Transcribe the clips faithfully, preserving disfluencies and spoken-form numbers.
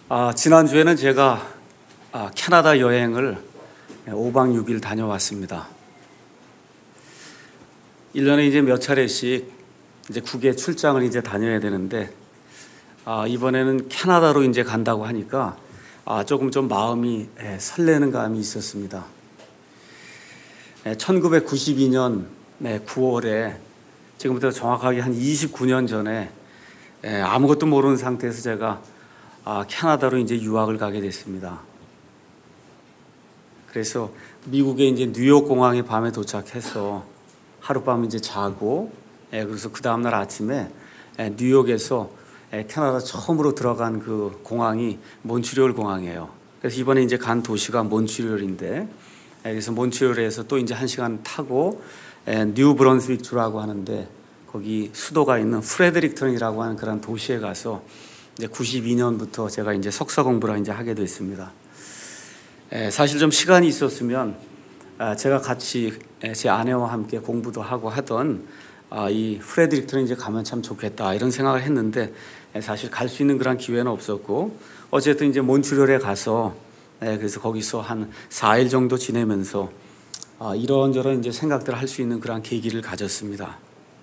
아, 지난주에는 제가 아, 캐나다 여행을 오 박 육 일 다녀왔습니다. 일 년에 이제 몇 차례씩 이제 국외 출장을 이제 다녀야 되는데 아, 이번에는 캐나다로 이제 간다고 하니까 아, 조금 좀 마음이 예, 설레는 감이 있었습니다. 예, 천구백구십이 년 네, 구월에 지금부터 정확하게 한 이십구 년 전에 예, 아무것도 모르는 상태에서 제가 아, 캐나다로 이제 유학을 가게 됐습니다. 그래서 미국의 이제 뉴욕 공항에 밤에 도착해서 하룻밤 이제 자고, 예, 그래서 그 다음날 아침에 예, 뉴욕에서 예, 캐나다 처음으로 들어간 그 공항이 몬트리올 공항이에요. 그래서 이번에 이제 간 도시가 몬트리올인데, 예, 그래서 몬트리올에서 또 이제 한 시간 타고 예, 뉴 브런스윅 주라고 하는데 거기 수도가 있는 프레데릭턴이라고 하는 그런 도시에 가서 이제 구십이 년부터 제가 이제 석사 공부를 이제 하게 됐습니다. 에, 사실 좀 시간이 있었으면 아, 제가 같이 제 아내와 함께 공부도 하고 하던 아, 이 프레데릭턴에 이제 가면 참 좋겠다 이런 생각을 했는데 에, 사실 갈 수 있는 그런 기회는 없었고 어쨌든 이제 몬트리올에 가서 에, 그래서 거기서 한 사 일 정도 지내면서 아, 이런저런 이제 생각들을 할 수 있는 그런 계기를 가졌습니다.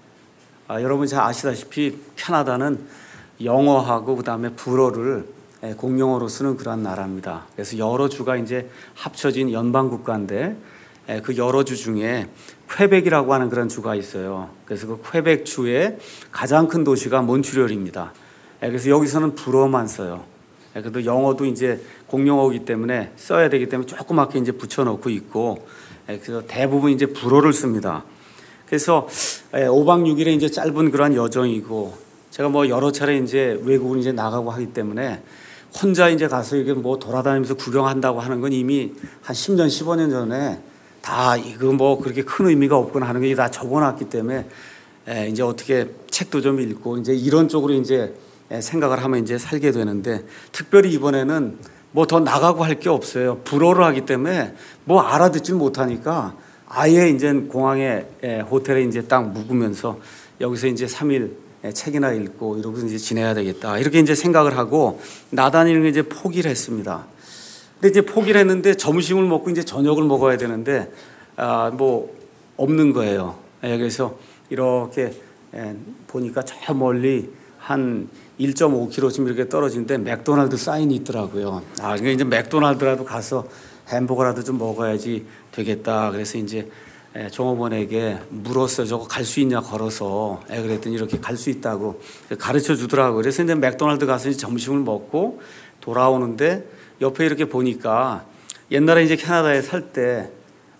아, 여러분 잘 아시다시피 캐나다는 영어하고 그다음에 불어를 공용어로 쓰는 그러한 나라입니다. 그래서 여러 주가 이제 합쳐진 연방 국가인데 그 여러 주 중에 퀘벡이라고 하는 그런 주가 있어요. 그래서 그 퀘벡 주의 가장 큰 도시가 몬트리올입니다. 그래서 여기서는 불어만 써요. 그래도 영어도 이제 공용어이기 때문에 써야 되기 때문에 조그맣게 이제 붙여놓고 있고, 그래서 대부분 이제 불어를 씁니다. 그래서 오 박 육 일에 이제 짧은 그러한 여정이고. 제가 뭐 여러 차례 이제 외국을 이제 나가고 하기 때문에 혼자 이제 가서 이게 뭐 돌아다니면서 구경한다고 하는 건 이미 한 십 년, 십오 년 전에 다 이거 뭐 그렇게 큰 의미가 없구나 하는 게 다 적어놨기 때문에 이제 어떻게 책도 좀 읽고 이제 이런 쪽으로 이제 생각을 하면 이제 살게 되는데 특별히 이번에는 뭐 더 나가고 할 게 없어요. 불어를 하기 때문에 뭐 알아듣질 못하니까 아예 이제 공항에 호텔에 이제 딱 묵으면서 여기서 이제 삼 일 책이나 읽고 이러고서 이제 지내야 되겠다 이렇게 이제 생각을 하고 나다니는 게 이제 포기를 했습니다. 근데 이제 포기를 했는데 점심을 먹고 이제 저녁을 먹어야 되는데 아 뭐 없는 거예요. 예, 그래서 이렇게 예, 보니까 저 멀리 한 일 점 오 킬로미터쯤 이렇게 떨어지는데 맥도날드 사인이 있더라고요. 아 그러니까 이제 맥도날드라도 가서 햄버거라도 좀 먹어야지 되겠다. 그래서 이제 예, 종업원에게 물었어요. 저거 갈 수 있냐 걸어서. 예, 그랬더니 이렇게 갈 수 있다고 가르쳐 주더라고요. 그래서 이제 맥도날드 가서 이제 점심을 먹고 돌아오는데 옆에 이렇게 보니까 옛날에 이제 캐나다에 살 때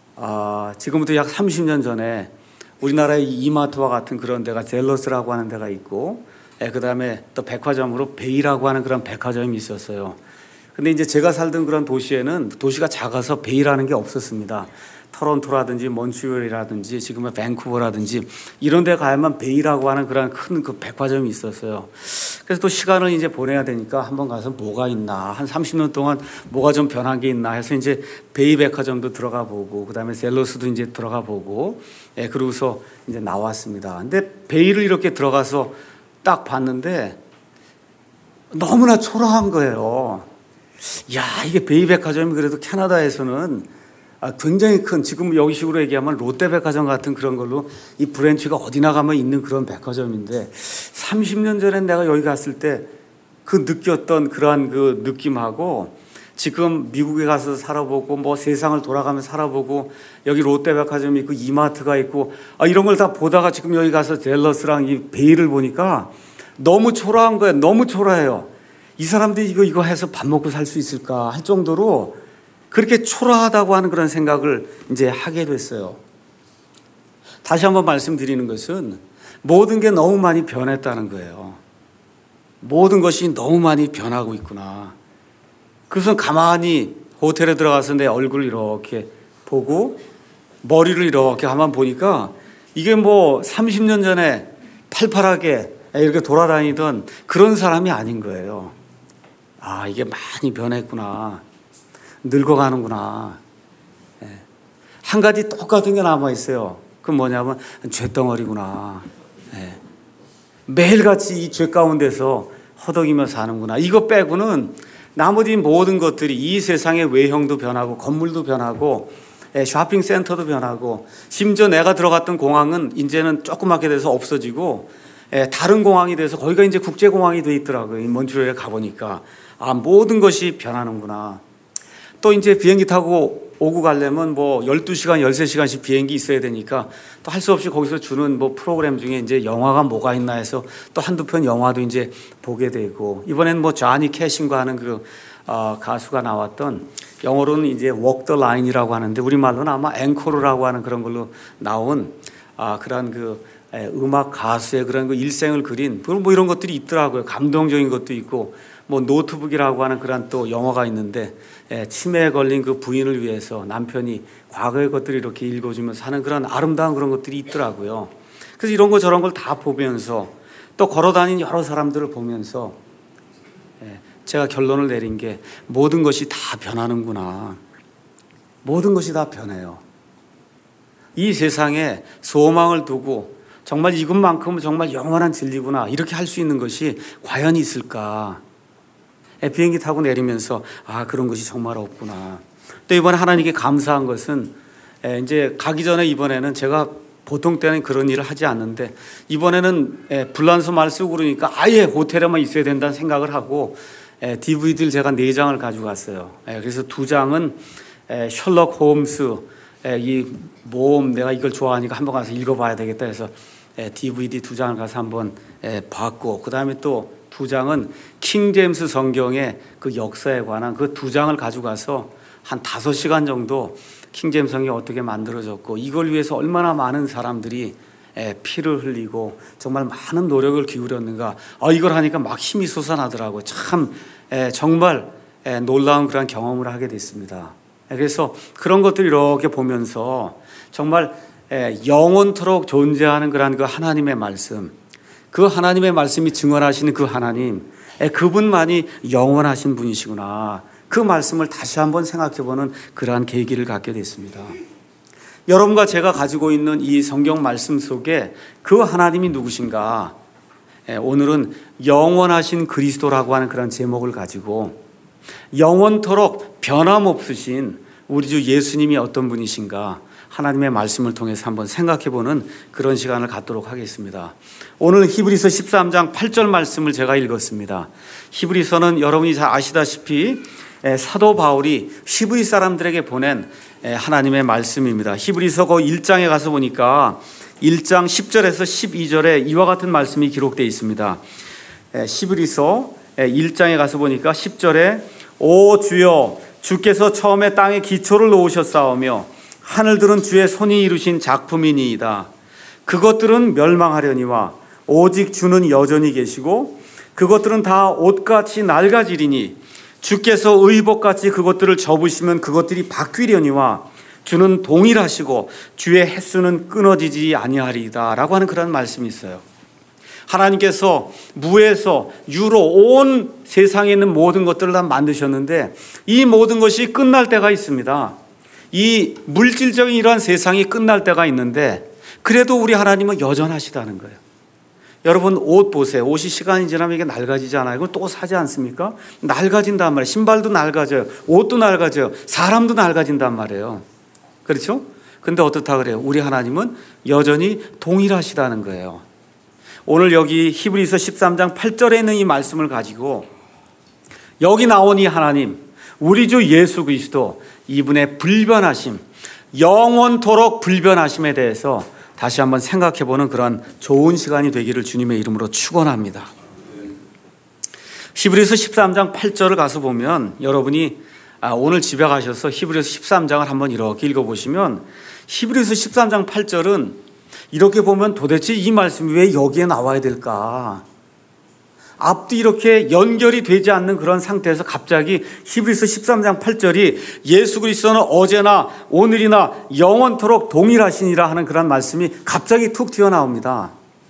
아, 지금부터 약 삼십 년 전에 우리나라의 이마트와 같은 그런 데가 젤러스라고 하는 데가 있고 예, 그다음에 또 백화점으로 베이라고 하는 그런 백화점이 있었어요. 근데 이제 제가 살던 그런 도시에는 도시가 작아서 베이라는 게 없었습니다. 토론토라든지 몬트리올이라든지 지금은 밴쿠버라든지 이런 데 가야만 베이라고 하는 그런 큰 그 백화점이 있었어요. 그래서 또 시간을 이제 보내야 되니까 한번 가서 뭐가 있나 한 삼십 년 동안 뭐가 좀 변한 게 있나 해서 이제 베이 백화점도 들어가 보고 그다음에 셀러스도 이제 들어가 보고 예, 그러고서 이제 나왔습니다. 근데 베이를 이렇게 들어가서 딱 봤는데 너무나 초라한 거예요. 야, 이게 베이 백화점이 그래도 캐나다에서는 아, 굉장히 큰, 지금 여기식으로 얘기하면 롯데백화점 같은 그런 걸로 이 브랜치가 어디 나가면 있는 그런 백화점인데 삼십 년 전에 내가 여기 갔을 때 그 느꼈던 그러한 그 느낌하고 지금 미국에 가서 살아보고 뭐 세상을 돌아가면서 살아보고 여기 롯데백화점이 있고 이마트가 있고 아, 이런 걸 다 보다가 지금 여기 가서 젤러스랑 이 베이를 보니까 너무 초라한 거예요. 너무 초라해요. 이 사람들이 이거 이거 해서 밥 먹고 살 수 있을까 할 정도로 그렇게 초라하다고 하는 그런 생각을 이제 하게 됐어요. 다시 한번 말씀드리는 것은 모든 게 너무 많이 변했다는 거예요. 모든 것이 너무 많이 변하고 있구나. 그래서 가만히 호텔에 들어가서 내 얼굴을 이렇게 보고 머리를 이렇게 가만 보니까 이게 뭐 삼십 년 전에 팔팔하게 이렇게 돌아다니던 그런 사람이 아닌 거예요. 아, 이게 많이 변했구나. 늙어가는구나. 예. 한 가지 똑같은 게 남아있어요. 그건 뭐냐면 쇳덩어리구나. 예. 매일같이 이 죄 가운데서 허덕이며 사는구나. 이거 빼고는 나머지 모든 것들이 이 세상의 외형도 변하고 건물도 변하고 쇼핑센터도 변하고 심지어 내가 들어갔던 공항은 이제는 조그맣게 돼서 없어지고 다른 공항이 돼서 거기가 이제 국제공항이 돼 있더라고요. 몬트리올에 가보니까 아, 모든 것이 변하는구나. 또 이제 비행기 타고 오고 가려면 뭐 열두 시간, 열세 시간씩 비행기 있어야 되니까 또 할 수 없이 거기서 주는 뭐 프로그램 중에 이제 영화가 뭐가 있나 해서 또 한두 편 영화도 이제 보게 되고, 이번엔 뭐 쟈니 캐신과 하는 그 어, 가수가 나왔던, 영어로는 이제 Walk the Line이라고 하는데 우리말로는 아마 앵코르라고 하는 그런 걸로 나온 아, 그런 그 에, 음악 가수의 그런 그 일생을 그린 뭐 이런 것들이 있더라고요. 감동적인 것도 있고, 뭐 노트북이라고 하는 그런 또 영화가 있는데 에, 치매에 걸린 그 부인을 위해서 남편이 과거의 것들을 이렇게 읽어주면서 하는 그런 아름다운 그런 것들이 있더라고요. 그래서 이런 거 저런 걸 다 보면서 또 걸어다니는 여러 사람들을 보면서 에, 제가 결론을 내린 게 모든 것이 다 변하는구나. 모든 것이 다 변해요. 이 세상에 소망을 두고 정말 이것만큼은 정말 영원한 진리구나 이렇게 할 수 있는 것이 과연 있을까? 비행기 타고 내리면서 아, 그런 것이 정말 없구나. 또 이번에 하나님께 감사한 것은 이제 가기 전에 이번에는 제가 보통 때는 그런 일을 하지 않는데 이번에는 불란서 말 쓰고 그러니까 아예 호텔에만 있어야 된다는 생각을 하고 디브이디를 제가 네 장을 가지고 갔어요. 그래서 두 장은 셜록 홈스, 이 모험, 내가 이걸 좋아하니까 한번 가서 읽어봐야 되겠다 해서 디브이디 두 장을 가서 한번 봤고, 그 다음에 또 두 장은 킹제임스 성경의 그 역사에 관한 그 두 장을 가지고 가서 한 다섯 시간 정도 킹제임스 성경이 어떻게 만들어졌고 이걸 위해서 얼마나 많은 사람들이 피를 흘리고 정말 많은 노력을 기울였는가, 아, 이걸 하니까 막 힘이 솟아나더라고요. 참 정말 놀라운 그런 경험을 하게 됐습니다. 그래서 그런 것들 이렇게 보면서 정말 영원토록 존재하는 그런 그 하나님의 말씀, 그 하나님의 말씀이 증언하시는 그 하나님, 그분만이 영원하신 분이시구나. 그 말씀을 다시 한번 생각해보는 그러한 계기를 갖게 됐습니다. 여러분과 제가 가지고 있는 이 성경 말씀 속에 그 하나님이 누구신가? 오늘은 영원하신 그리스도라고 하는 그런 제목을 가지고 영원토록 변함없으신 우리 주 예수님이 어떤 분이신가? 하나님의 말씀을 통해서 한번 생각해보는 그런 시간을 갖도록 하겠습니다. 오늘 히브리서 십삼 장 팔 절 말씀을 제가 읽었습니다. 히브리서는 여러분이 잘 아시다시피 사도 바울이 히브리 사람들에게 보낸 하나님의 말씀입니다. 히브리서 그 일 장에 가서 보니까 일 장 십 절에서 십이 절에 이와 같은 말씀이 기록되어 있습니다. 히브리서 일 장에 가서 보니까 십 절에 오 주여, 주께서 처음에 땅에 기초를 놓으셨사오며 하늘들은 주의 손이 이루신 작품이니이다. 그것들은 멸망하려니와 오직 주는 여전히 계시고 그것들은 다 옷같이 낡아지리니 주께서 의복같이 그것들을 접으시면 그것들이 바뀌려니와 주는 동일하시고 주의 횟수는 끊어지지 아니하리이다 라고 하는 그런 말씀이 있어요. 하나님께서 무에서 유로 온 세상에 있는 모든 것들을 다 만드셨는데 이 모든 것이 끝날 때가 있습니다. 이 물질적인 이러한 세상이 끝날 때가 있는데 그래도 우리 하나님은 여전하시다는 거예요. 여러분 옷 보세요. 옷이 시간이 지나면 이게 낡아지지 않아요? 그럼 또 사지 않습니까? 낡아진단 말이에요. 신발도 낡아져요. 옷도 낡아져요. 사람도 낡아진단 말이에요. 그렇죠? 근데 어떻다 그래요? 우리 하나님은 여전히 동일하시다는 거예요. 오늘 여기 히브리서 십삼 장 팔 절에 있는 이 말씀을 가지고 여기 나온 이 하나님, 우리 주 예수 그리스도, 이분의 불변하심, 영원토록 불변하심에 대해서 다시 한번 생각해보는 그런 좋은 시간이 되기를 주님의 이름으로 축원합니다. 히브리서 십삼 장 팔 절을 가서 보면 여러분이 오늘 집에 가셔서 히브리서 십삼 장을 한번 이렇게 읽어보시면 히브리서 십삼 장 팔 절은 이렇게 보면 도대체 이 말씀이 왜 여기에 나와야 될까? 앞도 이렇게 연결이 되지 않는 그런 상태에서 갑자기 히브리서 십삼 장 팔 절이 예수 그리스도는 어제나 오늘이나 영원토록 동일하시니라 하는 그런 말씀이 갑자기 툭 튀어나옵니다.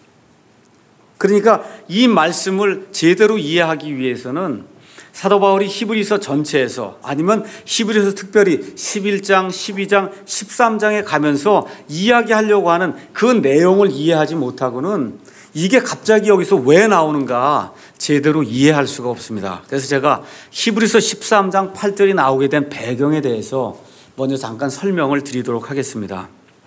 그러니까 이 말씀을 제대로 이해하기 위해서는 사도 바울이 히브리서 전체에서 아니면 히브리서 특별히 십일 장, 십이 장, 십삼 장에 가면서 이야기하려고 하는 그 내용을 이해하지 못하고는 이게 갑자기 여기서 왜 나오는가 제대로 이해할 수가 없습니다. 그래서 제가 히브리서 십삼 장 팔 절이 나오게 된 배경에 대해서 먼저 잠깐 설명을 드리도록 하겠습니다.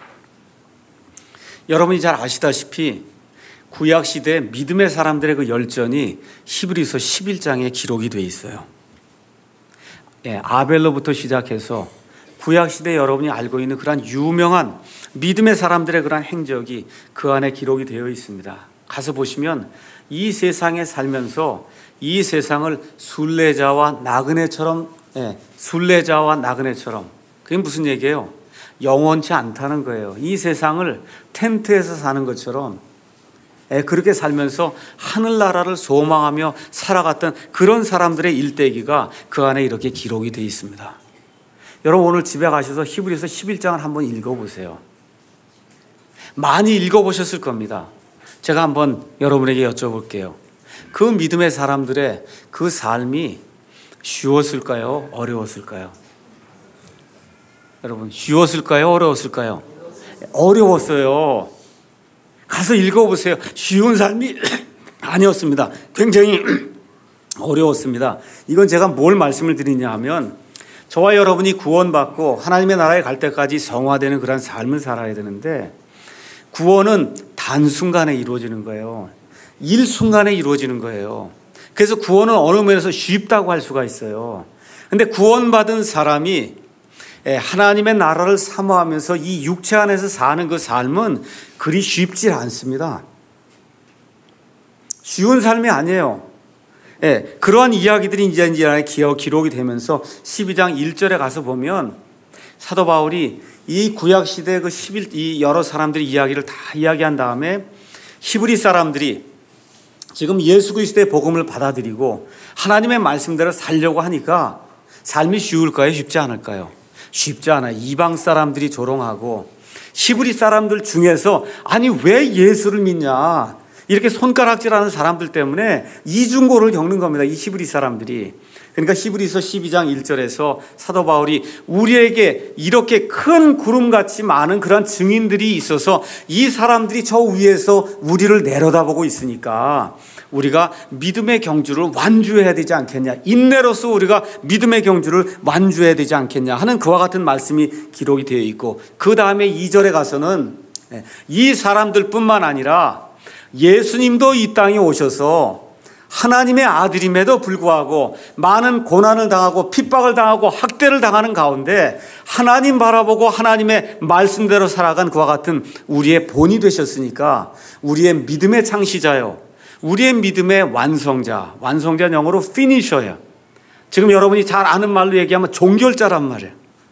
여러분이 잘 아시다시피 구약시대 믿음의 사람들의 그 열전이 히브리서 십일 장에 기록이 되어 있어요. 예, 아벨로부터 시작해서 구약시대 여러분이 알고 있는 그러한 유명한 믿음의 사람들의 그러한 행적이 그 안에 기록이 되어 있습니다. 가서 보시면 이 세상에 살면서 이 세상을 순례자와 나그네처럼, 예, 순례자와 나그네처럼, 그게 무슨 얘기예요? 영원치 않다는 거예요. 이 세상을 텐트에서 사는 것처럼, 예, 그렇게 살면서 하늘나라를 소망하며 살아갔던 그런 사람들의 일대기가 그 안에 이렇게 기록이 되어 있습니다. 여러분 오늘 집에 가셔서 히브리서 십일 장을 한번 읽어보세요. 많이 읽어보셨을 겁니다. 제가 한번 여러분에게 여쭤볼게요. 그 믿음의 사람들의 그 삶이 쉬웠을까요? 어려웠을까요? 여러분 쉬웠을까요? 어려웠을까요? 어려웠어요. 가서 읽어보세요. 쉬운 삶이 아니었습니다. 굉장히 어려웠습니다. 이건 제가 뭘 말씀을 드리냐 하면 저와 여러분이 구원받고 하나님의 나라에 갈 때까지 성화되는 그런 삶을 살아야 되는데 구원은 단순간에 이루어지는 거예요. 일순간에 이루어지는 거예요. 그래서 구원은 어느 면에서 쉽다고 할 수가 있어요. 그런데 구원받은 사람이 하나님의 나라를 사모하면서 이 육체 안에서 사는 그 삶은 그리 쉽지 않습니다. 쉬운 삶이 아니에요. 예, 그러한 이야기들이 이제 이제 기록이 되면서 십이 장 일 절에 가서 보면 사도 바울이 이 구약 시대 그 십일 이 여러 사람들의 이야기를 다 이야기한 다음에 히브리 사람들이 지금 예수 그리스도의 복음을 받아들이고 하나님의 말씀대로 살려고 하니까 삶이 쉬울까요? 쉽지 않을까요? 쉽지 않아요. 이방 사람들이 조롱하고 히브리 사람들 중에서 아니 왜 예수를 믿냐 이렇게 손가락질하는 사람들 때문에 이중고를 겪는 겁니다. 이 히브리 사람들이. 그러니까 히브리서 십이 장 일 절에서 사도 바울이 우리에게 이렇게 큰 구름같이 많은 그런 증인들이 있어서 이 사람들이 저 위에서 우리를 내려다보고 있으니까 우리가 믿음의 경주를 완주해야 되지 않겠냐, 인내로서 우리가 믿음의 경주를 완주해야 되지 않겠냐 하는 그와 같은 말씀이 기록이 되어 있고, 그 다음에 이 절에 가서는 이 사람들뿐만 아니라 예수님도 이 땅에 오셔서 하나님의 아들임에도 불구하고 많은 고난을 당하고 핍박을 당하고 학대를 당하는 가운데 하나님 바라보고 하나님의 말씀대로 살아간 그와 같은 우리의 본이 되셨으니까 우리의 믿음의 창시자요, 우리의 믿음의 완성자, 완성자 영어로 finisher예요. 지금 여러분이 잘 아는 말로 얘기하면 종결자란 말이에요.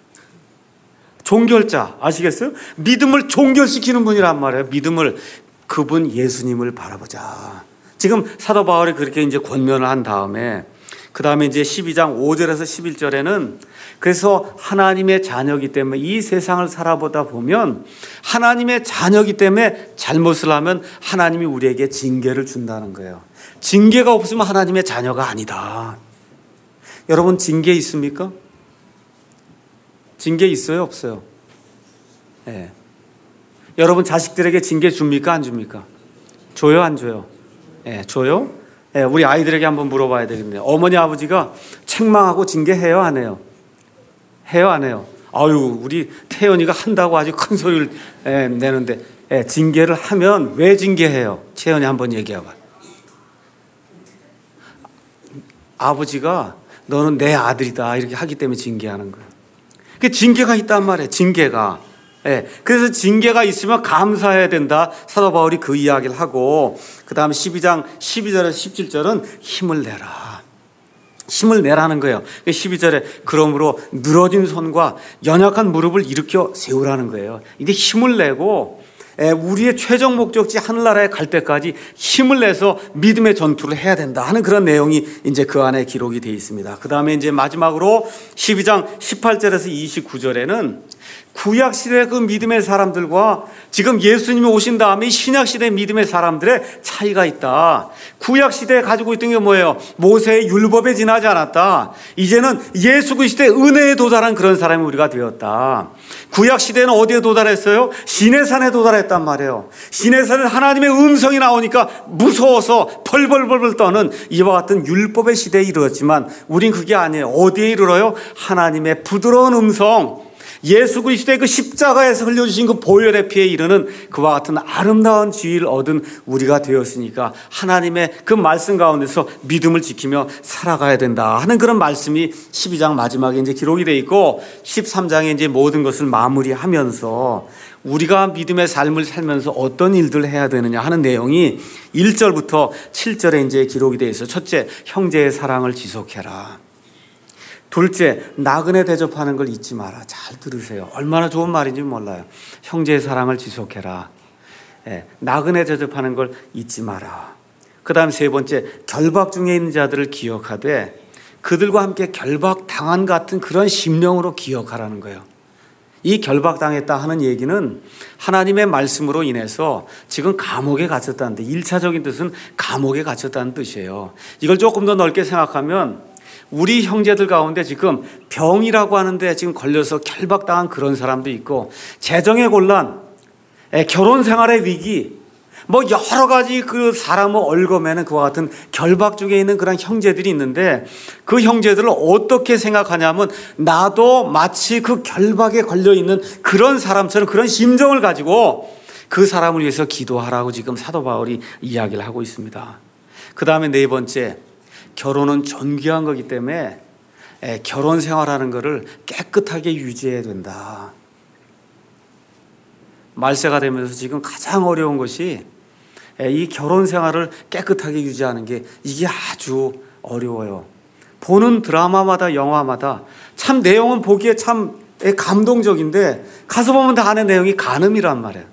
종결자 아시겠어요? 믿음을 종결시키는 분이란 말이에요. 믿음을, 그분 예수님을 바라보자. 지금 사도 바울이 그렇게 이제 권면을 한 다음에 그 다음에 이제 십이 장 오 절에서 십일 절에는 그래서 하나님의 자녀이기 때문에 이 세상을 살아보다 보면 하나님의 자녀이기 때문에 잘못을 하면 하나님이 우리에게 징계를 준다는 거예요. 징계가 없으면 하나님의 자녀가 아니다. 여러분 징계 있습니까? 징계 있어요? 없어요? 네. 여러분 자식들에게 징계 줍니까? 안 줍니까? 줘요? 안 줘요? 예, 줘요? 예, 우리 아이들에게 한번 물어봐야 되겠네요. 어머니 아버지가 책망하고 징계해요? 안 해요? 해요? 안 해요? 아유, 우리 태연이가 한다고 아주 큰 소리를 예, 내는데 예, 징계를 하면 왜 징계해요? 채연이 한번 얘기해봐. 아버지가 너는 내 아들이다 이렇게 하기 때문에 징계하는 거예요. 그 징계가 있단 말이에요. 징계가. 예, 그래서 징계가 있으면 감사해야 된다. 사도 바울이 그 이야기를 하고, 그 다음에 십이 장 십이 절에서 십칠 절은 힘을 내라. 힘을 내라는 거예요. 십이 절에 그러므로 늘어진 손과 연약한 무릎을 일으켜 세우라는 거예요. 이제 힘을 내고 우리의 최종 목적지 하늘나라에 갈 때까지 힘을 내서 믿음의 전투를 해야 된다 하는 그런 내용이 이제 그 안에 기록이 되어 있습니다. 그 다음에 이제 마지막으로 십이 장 십팔 절에서 이십구 절에는 구약시대 그 믿음의 사람들과 지금 예수님이 오신 다음에 신약시대 믿음의 사람들의 차이가 있다. 구약시대에 가지고 있던 게 뭐예요? 모세의 율법에 지나지 않았다. 이제는 예수 그리스도의 은혜에 도달한 그런 사람이 우리가 되었다. 구약시대는 어디에 도달했어요? 시내산에 도달했단 말이에요. 시내산은 하나님의 음성이 나오니까 무서워서 벌벌벌벌 떠는 이와 같은 율법의 시대에 이르렀지만 우린 그게 아니에요. 어디에 이르러요? 하나님의 부드러운 음성, 예수 그리스도의 그 십자가에서 흘려주신 그 보혈의 피에 이르는 그와 같은 아름다운 지위를 얻은 우리가 되었으니까 하나님의 그 말씀 가운데서 믿음을 지키며 살아가야 된다 하는 그런 말씀이 십이 장 마지막에 이제 기록이 되어 있고 십삼 장에 이제 모든 것을 마무리하면서 우리가 믿음의 삶을 살면서 어떤 일들을 해야 되느냐 하는 내용이 일 절부터 칠 절에 이제 기록이 되어 있어요. 첫째, 형제의 사랑을 지속해라. 둘째, 나그네 대접하는 걸 잊지 마라. 잘 들으세요. 얼마나 좋은 말인지 몰라요. 형제의 사랑을 지속해라. 예, 나그네 대접하는 걸 잊지 마라. 그 다음 세 번째, 결박 중에 있는 자들을 기억하되 그들과 함께 결박당한 같은 그런 심령으로 기억하라는 거예요. 이 결박당했다 하는 얘기는 하나님의 말씀으로 인해서 지금 감옥에 갇혔다는데 일 차적인 뜻은 감옥에 갇혔다는 뜻이에요. 이걸 조금 더 넓게 생각하면 우리 형제들 가운데 지금 병이라고 하는데 지금 걸려서 결박당한 그런 사람도 있고 재정의 곤란, 결혼 생활의 위기, 뭐 여러 가지 그 사람을 얽어매는 그와 같은 결박 중에 있는 그런 형제들이 있는데 그 형제들을 어떻게 생각하냐면 나도 마치 그 결박에 걸려있는 그런 사람처럼 그런 심정을 가지고 그 사람을 위해서 기도하라고 지금 사도 바울이 이야기를 하고 있습니다. 그 다음에 네 번째, 결혼은 존귀한 거기 때문에 결혼 생활하는 것을 깨끗하게 유지해야 된다. 말세가 되면서 지금 가장 어려운 것이 이 결혼 생활을 깨끗하게 유지하는 게 이게 아주 어려워요. 보는 드라마마다 영화마다 참 내용은 보기에 참 감동적인데 가서 보면 다 아는 내용이 간음이란 말이에요.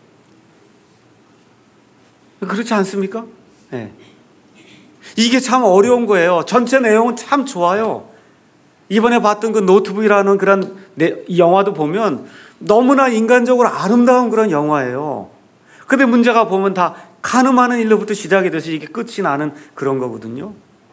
그렇지 않습니까? 네. 이게 참 어려운 거예요. 전체 내용은 참 좋아요. 이번에 봤던 그 노트북이라는 그런 영화도 보면 너무나 인간적으로 아름다운 그런 영화예요. 근데 문제가 보면 다 간음하는 일로부터 시작이 돼서 이게 끝이 나는 그런 거거든요.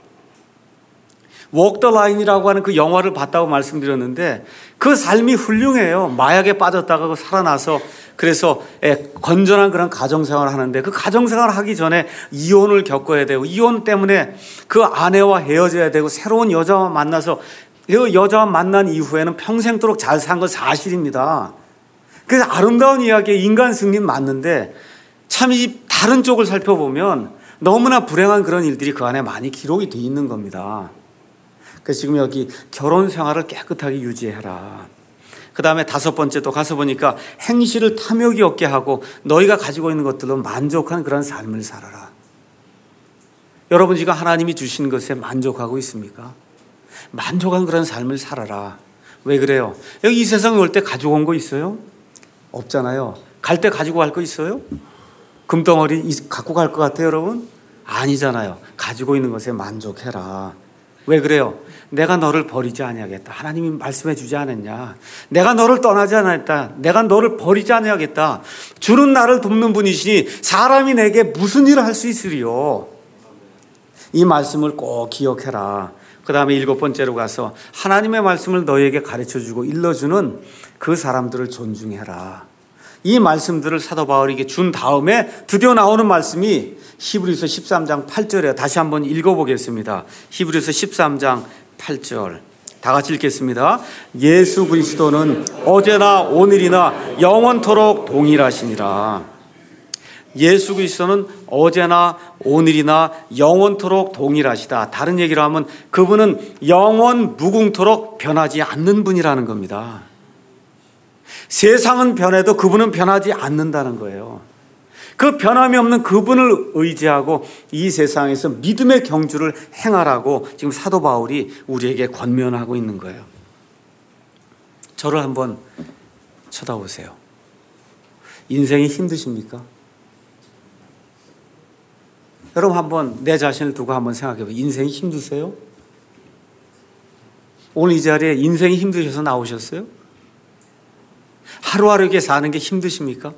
Walk the Line이라고 하는 그 영화를 봤다고 말씀드렸는데 그 삶이 훌륭해요. 마약에 빠졌다가 살아나서 그래서 건전한 그런 가정생활을 하는데 그 가정생활을 하기 전에 이혼을 겪어야 되고 이혼 때문에 그 아내와 헤어져야 되고 새로운 여자와 만나서 그 여자와 만난 이후에는 평생도록 잘 산 건 사실입니다. 그래서 아름다운 이야기의 인간 승리 맞는데 참 이 다른 쪽을 살펴보면 너무나 불행한 그런 일들이 그 안에 많이 기록이 돼 있는 겁니다. 그래서 지금 여기 결혼 생활을 깨끗하게 유지해라. 그 다음에 다섯 번째 또 가서 보니까 행실을 탐욕이 없게 하고 너희가 가지고 있는 것들로 만족한 그런 삶을 살아라. 여러분 지금 하나님이 주신 것에 만족하고 있습니까? 만족한 그런 삶을 살아라. 왜 그래요? 여기 이 세상에 올 때 가지고 온 거 있어요? 없잖아요. 갈 때 가지고 갈 거 있어요? 금덩어리 갖고 갈 것 같아요 여러분? 아니잖아요. 가지고 있는 것에 만족해라. 왜 그래요? 내가 너를 버리지 아니하겠다. 하나님이 말씀해 주지 않았냐? 내가 너를 떠나지 않았다. 내가 너를 버리지 아니하겠다. 주는 나를 돕는 분이시니 사람이 내게 무슨 일을 할 수 있으리요? 이 말씀을 꼭 기억해라. 그 다음에 일곱 번째로 가서 하나님의 말씀을 너희에게 가르쳐주고 일러주는 그 사람들을 존중해라. 이 말씀들을 사도 바울에게 준 다음에 드디어 나오는 말씀이 히브리서 십삼 장 팔 절이에요. 다시 한번 읽어보겠습니다. 히브리서 십삼 장 팔 절 다 같이 읽겠습니다. 예수 그리스도는 어제나 오늘이나 영원토록 동일하시니라. 예수 그리스도는 어제나 오늘이나 영원토록 동일하시다. 다른 얘기로 하면 그분은 영원 무궁토록 변하지 않는 분이라는 겁니다. 세상은 변해도 그분은 변하지 않는다는 거예요. 그 변함이 없는 그분을 의지하고 이 세상에서 믿음의 경주를 행하라고 지금 사도 바울이 우리에게 권면하고 있는 거예요. 저를 한번 쳐다보세요. 인생이 힘드십니까? 여러분 한번 내 자신을 두고 한번 생각해 보세요. 인생이 힘드세요? 오늘 이 자리에 인생이 힘드셔서 나오셨어요? 하루하루게 사는 게 힘드십니까?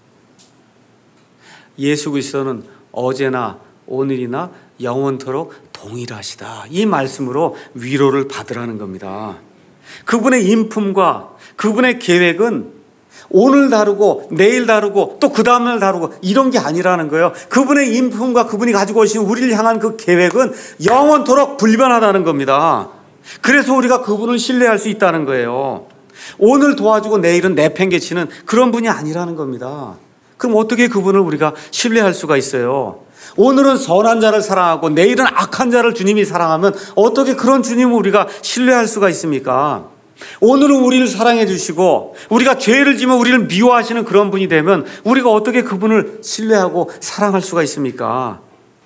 예수 그리스도는 어제나 오늘이나 영원토록 동일하시다. 이 말씀으로 위로를 받으라는 겁니다. 그분의 인품과 그분의 계획은 오늘 다르고 내일 다르고 또 그 다음날 다르고 이런 게 아니라는 거예요. 그분의 인품과 그분이 가지고 오신 우리를 향한 그 계획은 영원토록 불변하다는 겁니다. 그래서 우리가 그분을 신뢰할 수 있다는 거예요. 오늘 도와주고 내일은 내팽개치는 그런 분이 아니라는 겁니다. 그럼 어떻게 그분을 우리가 신뢰할 수가 있어요? 오늘은 선한 자를 사랑하고 내일은 악한 자를 주님이 사랑하면 어떻게 그런 주님을 우리가 신뢰할 수가 있습니까? 오늘은 우리를 사랑해 주시고 우리가 죄를 지면 우리를 미워하시는 그런 분이 되면 우리가 어떻게 그분을 신뢰하고 사랑할 수가 있습니까?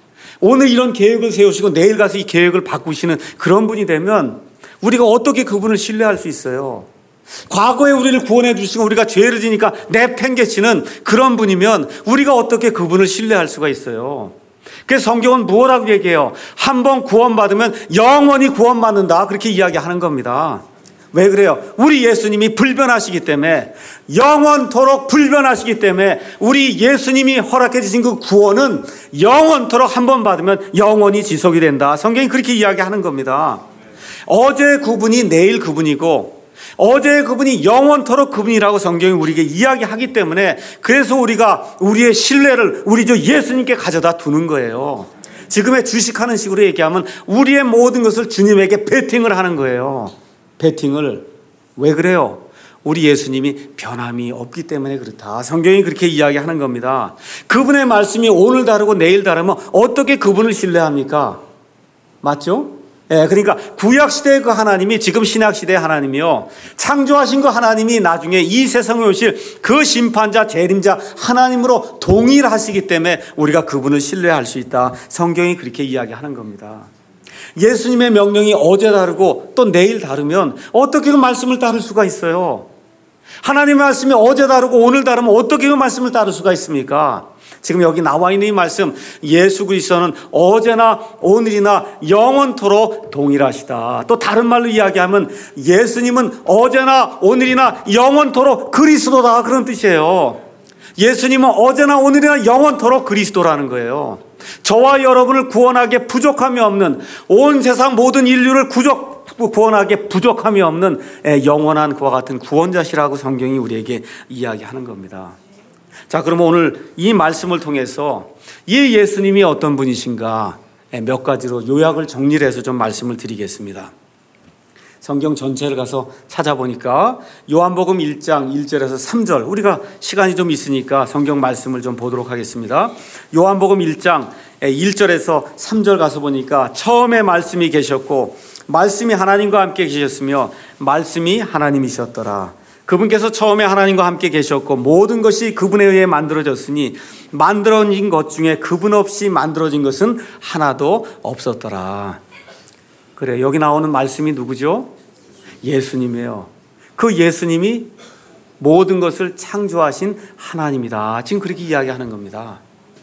오늘 이런 계획을 세우시고 내일 가서 이 계획을 바꾸시는 그런 분이 되면 우리가 어떻게 그분을 신뢰할 수 있어요? 과거에 우리를 구원해 주시고 우리가 죄를 지니까 내팽개치는 그런 분이면 우리가 어떻게 그분을 신뢰할 수가 있어요? 그래서 성경은 무엇라고 얘기해요? 한 번 구원받으면 영원히 구원받는다, 그렇게 이야기하는 겁니다. 왜 그래요? 우리 예수님이 불변하시기 때문에, 영원토록 불변하시기 때문에 우리 예수님이 허락해 주신 그 구원은 영원토록 한 번 받으면 영원히 지속이 된다. 성경이 그렇게 이야기하는 겁니다. 어제 그분이 내일 그분이고 어제 그분이 영원토록 그분이라고 성경이 우리에게 이야기하기 때문에, 그래서 우리가 우리의 신뢰를 우리 주 예수님께 가져다 두는 거예요. 지금의 주식하는 식으로 얘기하면 우리의 모든 것을 주님에게 베팅을 하는 거예요. 베팅을. 왜 그래요? 우리 예수님이 변함이 없기 때문에 그렇다. 성경이 그렇게 이야기하는 겁니다. 그분의 말씀이 오늘 다르고 내일 다르면 어떻게 그분을 신뢰합니까? 맞죠? 예, 그러니까 구약시대의 그 하나님이 지금 신약시대의 하나님이요, 창조하신 그 하나님이 나중에 이 세상에 오실 그 심판자, 재림자 하나님으로 동일하시기 때문에 우리가 그분을 신뢰할 수 있다. 성경이 그렇게 이야기하는 겁니다. 예수님의 명령이 어제 다르고 또 내일 다르면 어떻게 그 말씀을 따를 수가 있어요? 하나님의 말씀이 어제 다르고 오늘 다르면 어떻게 그 말씀을 따를 수가 있습니까? 지금 여기 나와 있는 이 말씀, 예수 그리스도는 어제나 오늘이나 영원토록 동일하시다. 또 다른 말로 이야기하면 예수님은 어제나 오늘이나 영원토록 그리스도다, 그런 뜻이에요. 예수님은 어제나 오늘이나 영원토록 그리스도라는 거예요. 저와 여러분을 구원하기에 부족함이 없는, 온 세상 모든 인류를 구족, 구원하기에 부족함이 없는 영원한 그와 같은 구원자시라고 성경이 우리에게 이야기하는 겁니다. 자, 그럼 오늘 이 말씀을 통해서 이 예수님이 어떤 분이신가 몇 가지로 요약을 정리를 해서 좀 말씀을 드리겠습니다. 성경 전체를 가서 찾아보니까 요한복음 일 장 일 절에서 삼 절, 우리가 시간이 좀 있으니까 성경 말씀을 좀 보도록 하겠습니다. 요한복음 일 장 일 절에서 삼 절 가서 보니까 처음에 말씀이 계셨고 말씀이 하나님과 함께 계셨으며 말씀이 하나님이셨더라. 그분께서 처음에 하나님과 함께 계셨고 모든 것이 그분에 의해 만들어졌으니 만들어진 것 중에 그분 없이 만들어진 것은 하나도 없었더라. 그래, 여기 나오는 말씀이 누구죠? 예수님이에요. 그 예수님이 모든 것을 창조하신 하나님이다. 지금 그렇게 이야기하는 겁니다.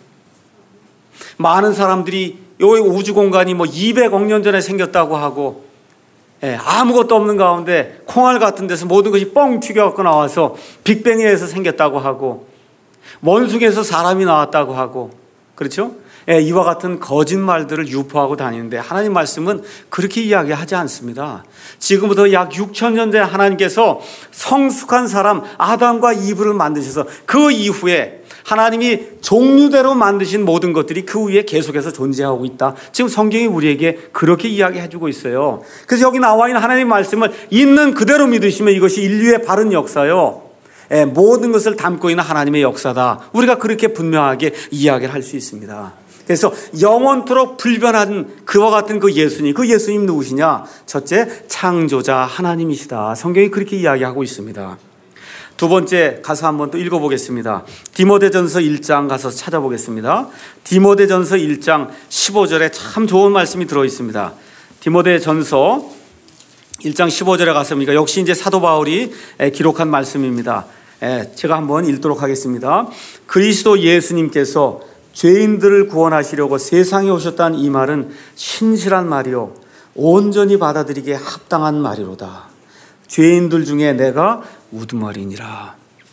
많은 사람들이 여기 우주 공간이 뭐 이백억 년 전에 생겼다고 하고, 예, 아무것도 없는 가운데 콩알 같은 데서 모든 것이 뻥 튀겨갖고 나와서 빅뱅에 의해서 생겼다고 하고, 원숭이에서 사람이 나왔다고 하고, 그렇죠? 예, 이와 같은 거짓말들을 유포하고 다니는데 하나님 말씀은 그렇게 이야기하지 않습니다. 지금부터 약 육천 년 전에 하나님께서 성숙한 사람 아담과 이브를 만드셔서 그 이후에 하나님이 종류대로 만드신 모든 것들이 그 위에 계속해서 존재하고 있다. 지금 성경이 우리에게 그렇게 이야기해주고 있어요. 그래서 여기 나와 있는 하나님의 말씀을 있는 그대로 믿으시면 이것이 인류의 바른 역사요, 예, 모든 것을 담고 있는 하나님의 역사다. 우리가 그렇게 분명하게 이야기를 할 수 있습니다. 그래서 영원토록 불변한 그와 같은 그 예수님, 그 예수님 누구시냐? 첫째, 창조자 하나님이시다. 성경이 그렇게 이야기하고 있습니다. 두 번째 가서 한번 또 읽어보겠습니다. 디모데전서 일 장 가서 찾아보겠습니다. 디모데전서 일 장 십오 절에 참 좋은 말씀이 들어있습니다. 디모데전서 일 장 십오 절에 가서 보니까 역시 이제 사도 바울이 기록한 말씀입니다. 제가 한번 읽도록 하겠습니다. 그리스도 예수님께서 죄인들을 구원하시려고 세상에 오셨다는 이 말은 신실한 말이요 온전히 받아들이기에 합당한 말이로다. 죄인들 중에 내가 우두머리니라.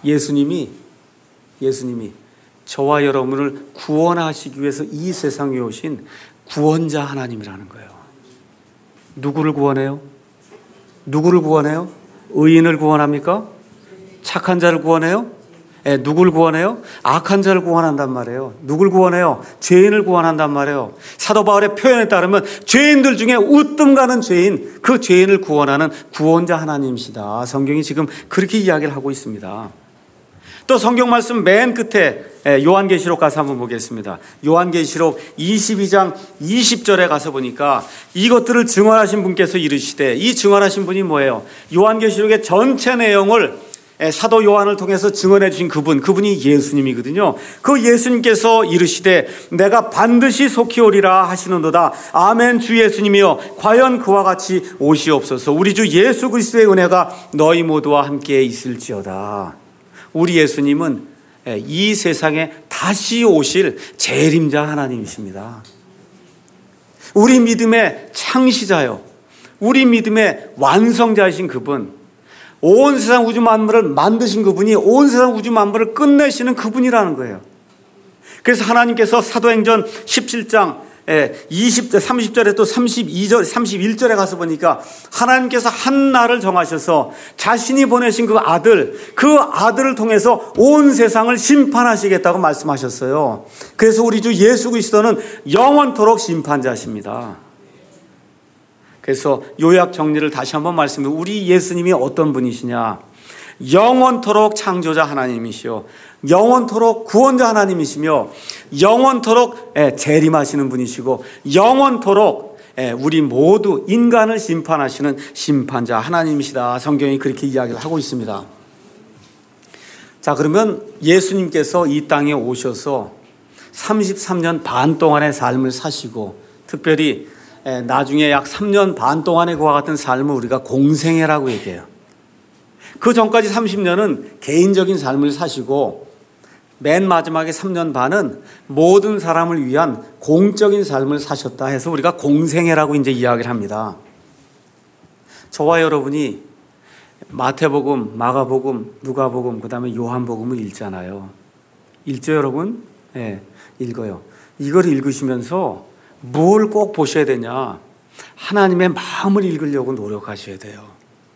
예수님이 예수님이 저와 여러분을 구원하시기 위해서 이 세상에 오신 구원자 하나님이라는 거예요. 누구를 구원해요? 누구를 구원해요? 의인을 구원합니까? 착한 자를 구원해요? 예, 누굴 구원해요? 악한 자를 구원한단 말이에요. 누굴 구원해요? 죄인을 구원한단 말이에요. 사도 바울의 표현에 따르면 죄인들 중에 우뜸 가는 죄인, 그 죄인을 구원하는 구원자 하나님이시다. 성경이 지금 그렇게 이야기를 하고 있습니다. 또 성경 말씀 맨 끝에 요한계시록 가서 한번 보겠습니다. 요한계시록 이십이 장 이십 절에 가서 보니까 이것들을 증언하신 분께서 이르시되, 이 증언하신 분이 뭐예요? 요한계시록의 전체 내용을 사도 요한을 통해서 증언해 주신 그분, 그분이 예수님이거든요. 그 예수님께서 이르시되 내가 반드시 속히 오리라 하시는도다. 아멘. 주 예수님이여 과연 그와 같이 오시옵소서. 우리 주 예수 그리스도의 은혜가 너희 모두와 함께 있을지어다. 우리 예수님은 이 세상에 다시 오실 재림자 하나님이십니다. 우리 믿음의 창시자요, 우리 믿음의 완성자이신 그분, 온 세상 우주 만물을 만드신 그분이 온 세상 우주 만물을 끝내시는 그분이라는 거예요. 그래서 하나님께서 사도행전 십칠 장 이십 절, 삼십 절에 또 삼십이 절, 삼십일 절에 가서 보니까 하나님께서 한 날을 정하셔서 자신이 보내신 그 아들, 그 아들을 통해서 온 세상을 심판하시겠다고 말씀하셨어요. 그래서 우리 주 예수 그리스도는 영원토록 심판자십니다. 그래서 요약 정리를 다시 한번 말씀드리면, 우리 예수님이 어떤 분이시냐? 영원토록 창조자 하나님이시요, 영원토록 구원자 하나님이시며, 영원토록 재림하시는 분이시고, 영원토록 우리 모두 인간을 심판하시는 심판자 하나님이시다. 성경이 그렇게 이야기를 하고 있습니다. 자, 그러면 예수님께서 이 땅에 오셔서 삼십삼 년 반 동안의 삶을 사시고, 특별히 나중에 약 삼 년 반 동안의 그와 같은 삶을 우리가 공생애라고 얘기해요. 그 전까지 삼십 년은 개인적인 삶을 사시고, 맨 마지막에 삼 년 반은 모든 사람을 위한 공적인 삶을 사셨다 해서 우리가 공생애라고 이제 이야기를 합니다. 저와 여러분이 마태복음, 마가복음, 누가복음, 그 다음에 요한복음을 읽잖아요. 읽죠, 여러분? 네, 읽어요. 이걸 읽으시면서 뭘 꼭 보셔야 되냐? 하나님의 마음을 읽으려고 노력하셔야 돼요.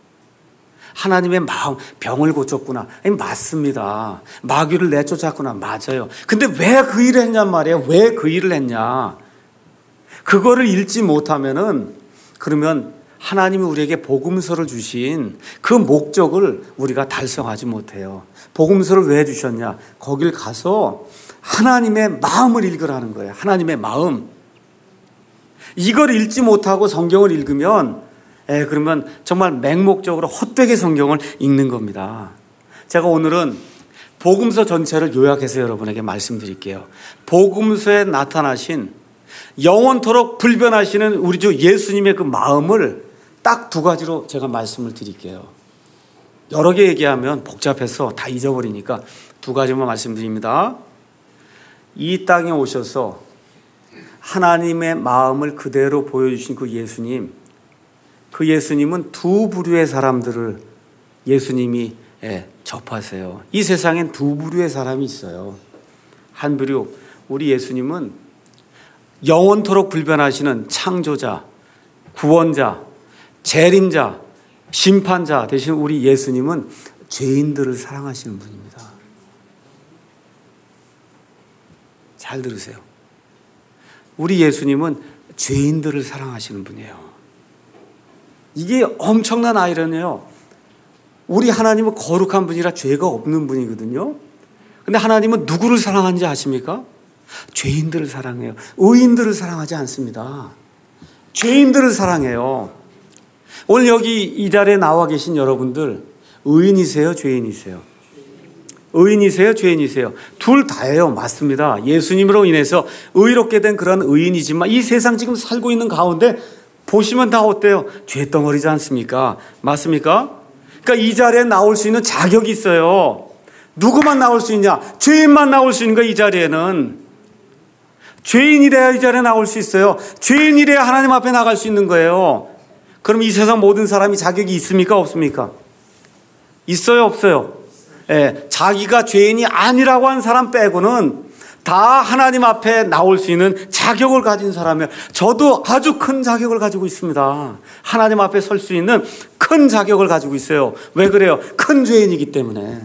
하나님의 마음, 병을 고쳤구나. 아니, 맞습니다. 마귀를 내쫓았구나. 맞아요. 근데 왜 그 일을 했냔 말이에요. 왜 그 일을 했냐? 그거를 읽지 못하면은, 그러면 하나님이 우리에게 복음서를 주신 그 목적을 우리가 달성하지 못해요. 복음서를 왜 주셨냐? 거길 가서 하나님의 마음을 읽으라는 거예요. 하나님의 마음. 이걸 읽지 못하고 성경을 읽으면, 예, 그러면 정말 맹목적으로 헛되게 성경을 읽는 겁니다. 제가 오늘은 복음서 전체를 요약해서 여러분에게 말씀드릴게요. 복음서에 나타나신 영원토록 불변하시는 우리 주 예수님의 그 마음을 딱 두 가지로 제가 말씀을 드릴게요. 여러 개 얘기하면 복잡해서 다 잊어버리니까 두 가지만 말씀드립니다. 이 땅에 오셔서 하나님의 마음을 그대로 보여주신 그 예수님, 그 예수님은 두 부류의 사람들을 예수님이 예, 접하세요. 이 세상엔 두 부류의 사람이 있어요. 한 부류, 우리 예수님은 영원토록 불변하시는 창조자, 구원자, 재림자, 심판자 대신 우리 예수님은 죄인들을 사랑하시는 분입니다. 잘 들으세요. 우리 예수님은 죄인들을 사랑하시는 분이에요. 이게 엄청난 아이러니예요. 우리 하나님은 거룩한 분이라 죄가 없는 분이거든요. 근데 하나님은 누구를 사랑하는지 아십니까? 죄인들을 사랑해요. 의인들을 사랑하지 않습니다. 죄인들을 사랑해요. 오늘 여기 이 자리에 나와 계신 여러분들, 의인이세요? 죄인이세요? 의인이세요? 죄인이세요? 둘 다예요. 맞습니다. 예수님으로 인해서 의롭게 된 그런 의인이지만 이 세상 지금 살고 있는 가운데 보시면 다 어때요? 죄덩어리지 않습니까? 맞습니까? 그러니까 이 자리에 나올 수 있는 자격이 있어요. 누구만 나올 수 있냐? 죄인만 나올 수 있는 거야. 이 자리에는 죄인이래야 이 자리에 나올 수 있어요. 죄인이래야 하나님 앞에 나갈 수 있는 거예요. 그럼 이 세상 모든 사람이 자격이 있습니까? 없습니까? 있어요? 없어요? 예, 자기가 죄인이 아니라고 한 사람 빼고는 다 하나님 앞에 나올 수 있는 자격을 가진 사람이에요. 저도 아주 큰 자격을 가지고 있습니다. 하나님 앞에 설 수 있는 큰 자격을 가지고 있어요. 왜 그래요? 큰 죄인이기 때문에.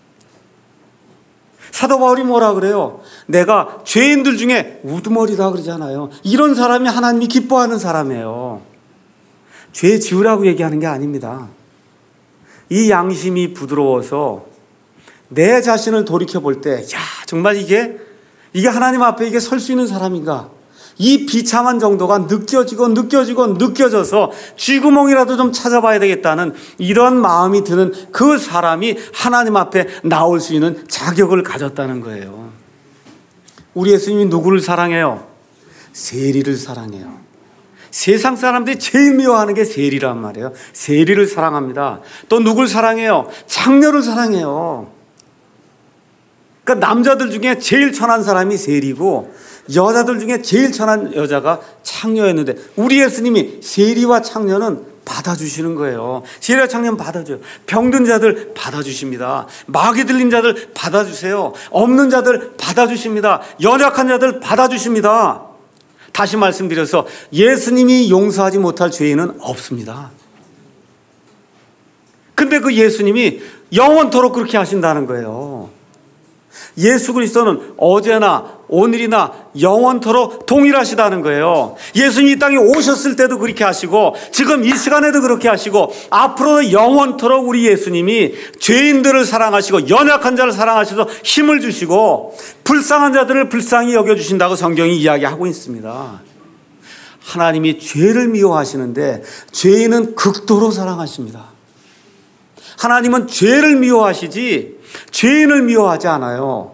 사도 바울이 뭐라 그래요? 내가 죄인들 중에 우두머리다 그러잖아요. 이런 사람이 하나님이 기뻐하는 사람이에요. 죄 지으라고 얘기하는 게 아닙니다. 이 양심이 부드러워서 내 자신을 돌이켜볼 때, 야, 정말 이게, 이게 하나님 앞에 이게 설 수 있는 사람인가? 이 비참한 정도가 느껴지고 느껴지고 느껴져서 쥐구멍이라도 좀 찾아봐야 되겠다는 이런 마음이 드는 그 사람이 하나님 앞에 나올 수 있는 자격을 가졌다는 거예요. 우리 예수님이 누구를 사랑해요? 세리를 사랑해요. 세상 사람들이 제일 미워하는 게 세리란 말이에요. 세리를 사랑합니다. 또 누굴 사랑해요? 장녀를 사랑해요. 그러니까 남자들 중에 제일 천한 사람이 세리고 여자들 중에 제일 천한 여자가 창녀였는데 우리 예수님이 세리와 창녀는 받아주시는 거예요. 세리와 창녀는 받아줘요. 병든 자들 받아주십니다. 마귀 들린 자들 받아주세요. 없는 자들 받아주십니다. 연약한 자들 받아주십니다. 다시 말씀드려서 예수님이 용서하지 못할 죄인은 없습니다. 근데 그 예수님이 영원토록 그렇게 하신다는 거예요. 예수 그리스도는 어제나 오늘이나 영원토록 동일하시다는 거예요. 예수님이 이 땅에 오셨을 때도 그렇게 하시고 지금 이 시간에도 그렇게 하시고 앞으로도 영원토록 우리 예수님이 죄인들을 사랑하시고 연약한 자를 사랑하셔서 힘을 주시고 불쌍한 자들을 불쌍히 여겨주신다고 성경이 이야기하고 있습니다. 하나님이 죄를 미워하시는데 죄인은 극도로 사랑하십니다. 하나님은 죄를 미워하시지 죄인을 미워하지 않아요.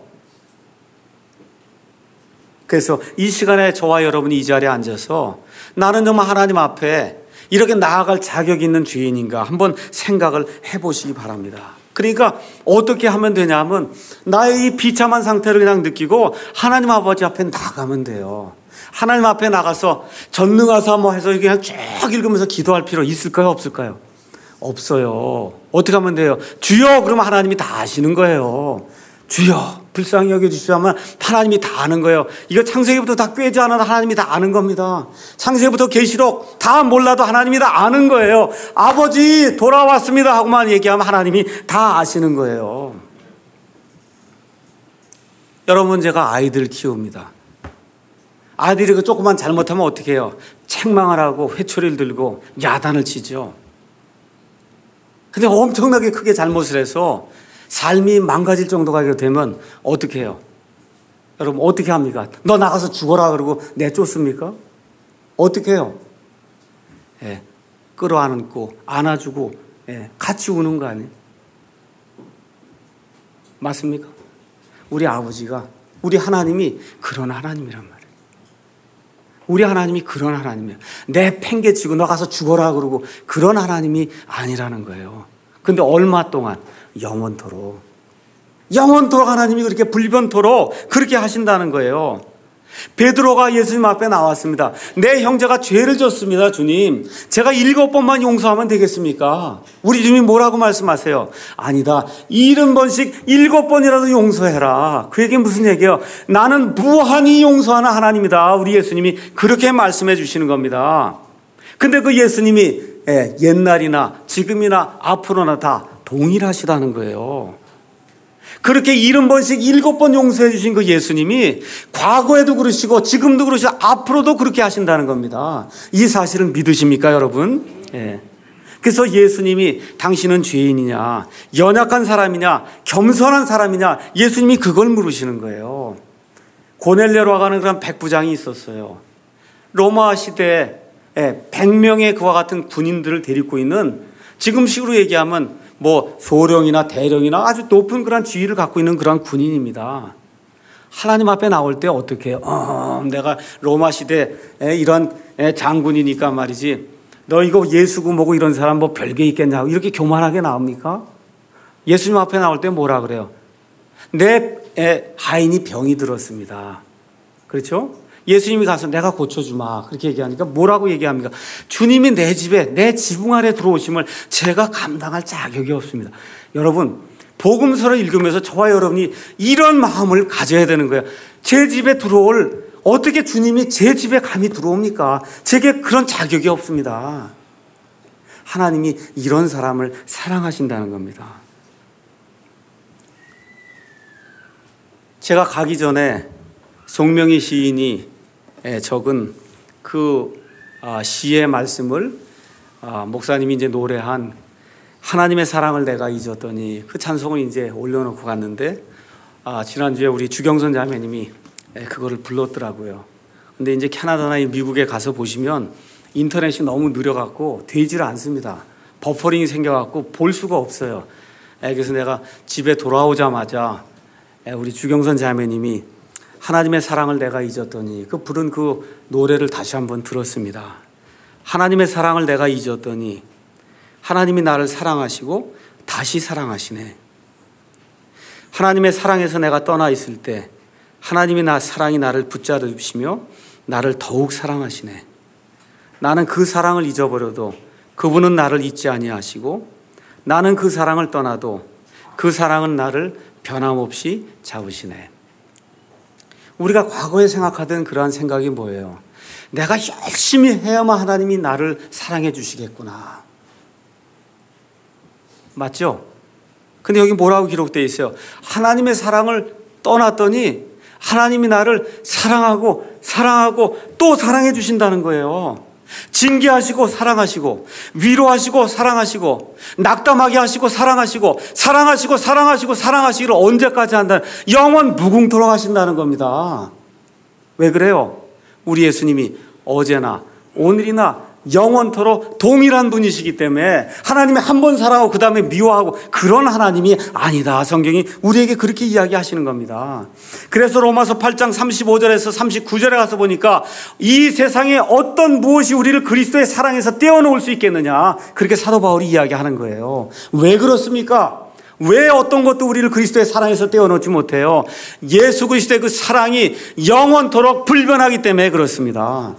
그래서 이 시간에 저와 여러분이 이 자리에 앉아서 나는 정말 하나님 앞에 이렇게 나아갈 자격이 있는 죄인인가 한번 생각을 해보시기 바랍니다. 그러니까 어떻게 하면 되냐면 나의 이 비참한 상태를 그냥 느끼고 하나님 아버지 앞에 나가면 돼요. 하나님 앞에 나가서 전능하사 뭐 해서 그냥 쭉 읽으면서 기도할 필요 있을까요? 없을까요? 없어요. 어떻게 하면 돼요? 주여 그러면 하나님이 다 아시는 거예요. 주여 불쌍히 여겨주시면 하나님이 다 아는 거예요. 이거 창세기부터 다 꿰지 않아도 하나님이 다 아는 겁니다. 창세기부터 계시록 다 몰라도 하나님이 다 아는 거예요. 아버지 돌아왔습니다 하고만 얘기하면 하나님이 다 아시는 거예요. 여러분 제가 아이들 키웁니다. 아이들이 그 조금만 잘못하면 어떻게 해요? 책망을 하고 회초리를 들고 야단을 치죠. 근데 엄청나게 크게 잘못을 해서 삶이 망가질 정도가 되면 어떻게 해요? 여러분 어떻게 합니까? 너 나가서 죽어라 그러고 내쫓습니까? 어떻게 해요? 예, 끌어안고 안아주고 예, 같이 우는 거 아니에요? 맞습니까? 우리 아버지가 우리 하나님이 그런 하나님이란 말이에요. 우리 하나님이 그런 하나님이에요. 내 팽개치고 너 가서 죽어라 그러고 그런 하나님이 아니라는 거예요. 근데 얼마 동안? 영원토록. 영원토록 하나님이 그렇게 불변토록 그렇게 하신다는 거예요. 베드로가 예수님 앞에 나왔습니다. 내 형제가 죄를 졌습니다, 주님. 제가 일곱 번만 용서하면 되겠습니까? 우리 주님이 뭐라고 말씀하세요? 아니다. 일흔 번씩 일곱 번이라도 용서해라. 그 얘기는 무슨 얘기예요? 나는 무한히 용서하는 하나님이다. 우리 예수님이 그렇게 말씀해 주시는 겁니다. 근데 그 예수님이 옛날이나 지금이나 앞으로나 다 동일하시다는 거예요. 그렇게 일흔 번씩 일곱 번 용서해 주신 그 예수님이 과거에도 그러시고 지금도 그러시고 앞으로도 그렇게 하신다는 겁니다. 이 사실을 믿으십니까 여러분? 예. 그래서 예수님이 당신은 죄인이냐 연약한 사람이냐 겸손한 사람이냐 예수님이 그걸 물으시는 거예요. 고넬료라고 하는 그런 백부장이 있었어요. 로마 시대에 백 명의 그와 같은 군인들을 데리고 있는 지금식으로 얘기하면 뭐 소령이나 대령이나 아주 높은 그런 지위를 갖고 있는 그런 군인입니다. 하나님 앞에 나올 때 어떻게 해요? 어, 내가 로마 시대 이런 장군이니까 말이지 너 이거 예수고 뭐고 이런 사람 뭐 별게 있겠냐고 이렇게 교만하게 나옵니까? 예수님 앞에 나올 때 뭐라 그래요? 내 하인이 병이 들었습니다. 그렇죠? 예수님이 가서 내가 고쳐주마 그렇게 얘기하니까 뭐라고 얘기합니까? 주님이 내 집에 내 지붕 아래 들어오심을 제가 감당할 자격이 없습니다. 여러분 복음서를 읽으면서 저와 여러분이 이런 마음을 가져야 되는 거예요. 제 집에 들어올, 어떻게 주님이 제 집에 감히 들어옵니까? 제게 그런 자격이 없습니다. 하나님이 이런 사람을 사랑하신다는 겁니다. 제가 가기 전에 송명희 시인이 적은 그 시의 말씀을 목사님이 이제 노래한 하나님의 사랑을 내가 잊었더니 그 찬송을 이제 올려놓고 갔는데 지난주에 우리 주경선 자매님이 그거를 불렀더라고요. 근데 이제 캐나다나 미국에 가서 보시면 인터넷이 너무 느려갖고 되지를 않습니다. 버퍼링이 생겨갖고 볼 수가 없어요. 그래서 내가 집에 돌아오자마자 우리 주경선 자매님이 하나님의 사랑을 내가 잊었더니 그 부른 그 노래를 다시 한번 들었습니다. 하나님의 사랑을 내가 잊었더니 하나님이 나를 사랑하시고 다시 사랑하시네. 하나님의 사랑에서 내가 떠나 있을 때 하나님이 나 사랑이 나를 붙잡으시며 나를 더욱 사랑하시네. 나는 그 사랑을 잊어버려도 그분은 나를 잊지 아니하시고 나는 그 사랑을 떠나도 그 사랑은 나를 변함없이 잡으시네. 우리가 과거에 생각하던 그러한 생각이 뭐예요? 내가 열심히 해야만 하나님이 나를 사랑해 주시겠구나. 맞죠? 근데 여기 뭐라고 기록되어 있어요? 하나님의 사랑을 떠났더니 하나님이 나를 사랑하고 사랑하고 또 사랑해 주신다는 거예요. 징계하시고 사랑하시고 위로하시고 사랑하시고 낙담하게 하시고 사랑하시고 사랑하시고 사랑하시고 사랑하시기를 언제까지 한다는, 영원 무궁토록 하신다는 겁니다. 왜 그래요? 우리 예수님이 어제나 오늘이나 영원토록 동일한 분이시기 때문에 하나님이 한 번 사랑하고 그 다음에 미워하고 그런 하나님이 아니다. 성경이 우리에게 그렇게 이야기하시는 겁니다. 그래서 로마서 팔 장 삼십오 절에서 삼십구 절에 가서 보니까 이 세상에 어떤 무엇이 우리를 그리스도의 사랑에서 떼어놓을 수 있겠느냐, 그렇게 사도 바울이 이야기하는 거예요. 왜 그렇습니까? 왜 어떤 것도 우리를 그리스도의 사랑에서 떼어놓지 못해요? 예수 그리스도의 그 사랑이 영원토록 불변하기 때문에 그렇습니다.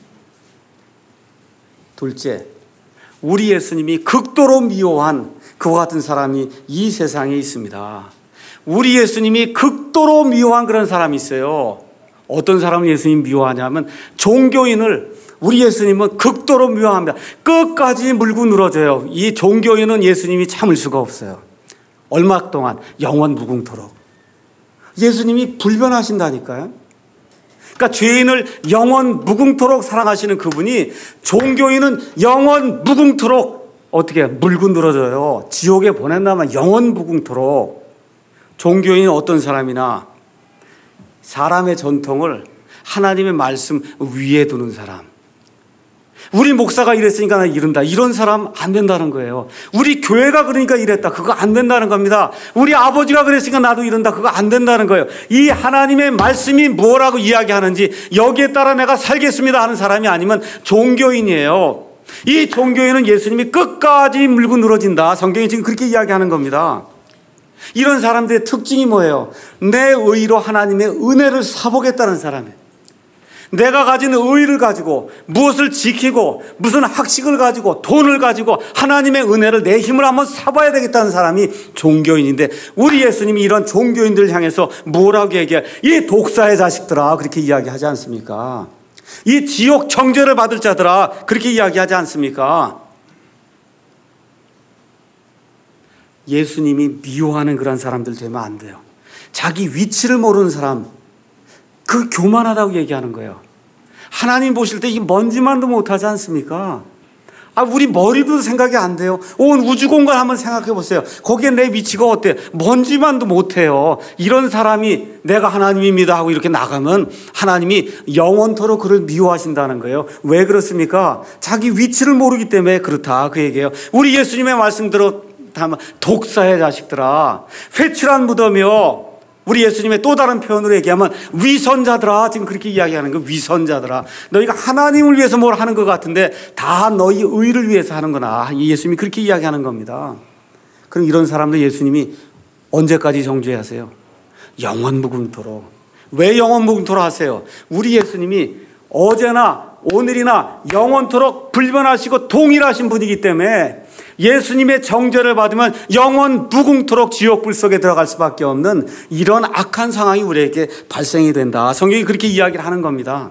둘째, 우리 예수님이 극도로 미워한 그와 같은 사람이 이 세상에 있습니다. 우리 예수님이 극도로 미워한 그런 사람이 있어요. 어떤 사람을 예수님 미워하냐면 종교인을 우리 예수님은 극도로 미워합니다. 끝까지 물고 늘어져요. 이 종교인은 예수님이 참을 수가 없어요. 얼마 동안? 영원 무궁토록. 예수님이 불변하신다니까요. 그러니까 죄인을 영원 무궁토록 사랑하시는 그분이 종교인은 영원 무궁토록 어떻게 물고 늘어져요. 지옥에 보낸다면 영원 무궁토록. 종교인은 어떤 사람이나 사람의 전통을 하나님의 말씀 위에 두는 사람. 우리 목사가 이랬으니까 나 이른다. 이런 사람 안 된다는 거예요. 우리 교회가 그러니까 이랬다. 그거 안 된다는 겁니다. 우리 아버지가 그랬으니까 나도 이른다. 그거 안 된다는 거예요. 이 하나님의 말씀이 뭐라고 이야기하는지 여기에 따라 내가 살겠습니다 하는 사람이 아니면 종교인이에요. 이 종교인은 예수님이 끝까지 물고 늘어진다. 성경이 지금 그렇게 이야기하는 겁니다. 이런 사람들의 특징이 뭐예요? 내 의로 하나님의 은혜를 사보겠다는 사람이에요. 내가 가진 의의를 가지고 무엇을 지키고 무슨 학식을 가지고 돈을 가지고 하나님의 은혜를 내 힘을 한번 사봐야 되겠다는 사람이 종교인인데, 우리 예수님이 이런 종교인들을 향해서 뭐라고 얘기해? 이 독사의 자식들아, 그렇게 이야기하지 않습니까? 이 지옥 정죄를 받을 자들아, 그렇게 이야기하지 않습니까? 예수님이 미워하는 그런 사람들 되면 안 돼요. 자기 위치를 모르는 사람, 그 교만하다고 얘기하는 거예요. 하나님 보실 때 이 먼지만도 못하지 않습니까? 아, 우리 머리도 생각이 안 돼요. 온 우주 공간 한번 생각해 보세요. 거기에 내 위치가 어때? 먼지만도 못해요. 이런 사람이 내가 하나님입니다 하고 이렇게 나가면 하나님이 영원토록 그를 미워하신다는 거예요. 왜 그렇습니까? 자기 위치를 모르기 때문에 그렇다, 그 얘기예요. 우리 예수님의 말씀대로 독사의 자식들아, 회칠한 무덤이요. 우리 예수님의 또 다른 표현으로 얘기하면 위선자들아, 지금 그렇게 이야기하는 거예요. 위선자들아, 너희가 하나님을 위해서 뭘 하는 것 같은데 다 너희 의를 위해서 하는 거나, 예수님이 그렇게 이야기하는 겁니다. 그럼 이런 사람들 예수님이 언제까지 정죄하세요? 영원 무궁토록. 왜 영원 무궁토록 하세요? 우리 예수님이 어제나 오늘이나 영원토록 불변하시고 동일하신 분이기 때문에 예수님의 정죄를 받으면 영원 무궁토록 지옥불 속에 들어갈 수밖에 없는 이런 악한 상황이 우리에게 발생이 된다. 성경이 그렇게 이야기를 하는 겁니다.